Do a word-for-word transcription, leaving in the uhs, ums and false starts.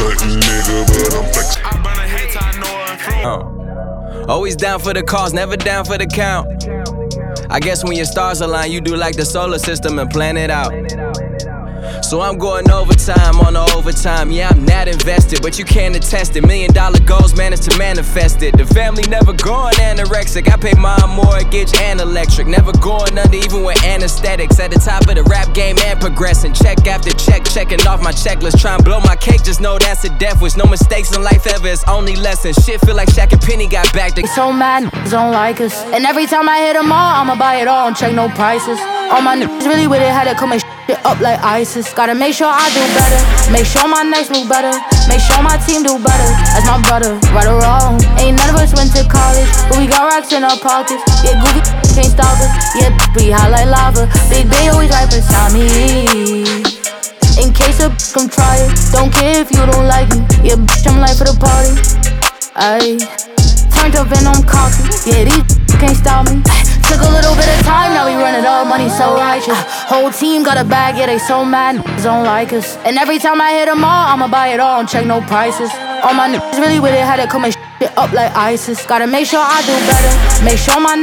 nothing, nigga, but I'm flexing. I burn a hit, I know I'm true. Uh. Always down for the cause, never down for the count. I guess when your stars align, you do like the solar system and plan it out. So I'm going overtime on the overtime. Yeah, I'm not invested, but you can't attest it. Million dollar goals managed to manifest it. The family never going anorexic. I pay my mortgage and electric. Never going under even with anesthetics. At the top of the rap game and progressing. Check after check, checking off my checklist. Try and blow my cake, just know that's a death wish. No mistakes in life ever, it's only lessons. Shit feel like Shaq and Penny got back to. So mad, niggas don't like us. And every time I hit them all, I'ma buy it all and check no prices. All my niggas really with it, had to come and shit up like ISIS. Gotta make sure I do better, make sure my next move better, make sure my team do better. As my brother, right or wrong. Ain't none of us went to college, but we got racks in our pockets. Yeah, goofy can't stop us. Yeah, we hot like lava. Big Bay always right beside me. In case a bitch come try it, don't care if you don't like me. Yeah, bitch, I'm late for the party. Ayy, turned up and I'm cocky. Yeah, these can't stop me. Took a little bit of time, now we run it up, money so righteous. Whole team got a bag, yeah, they so mad, niggas don't like us. And every time I hit them all, I'ma buy it all and check no prices. All my niggas really with it, had to come and shit up like ISIS. Gotta make sure I do better, make sure my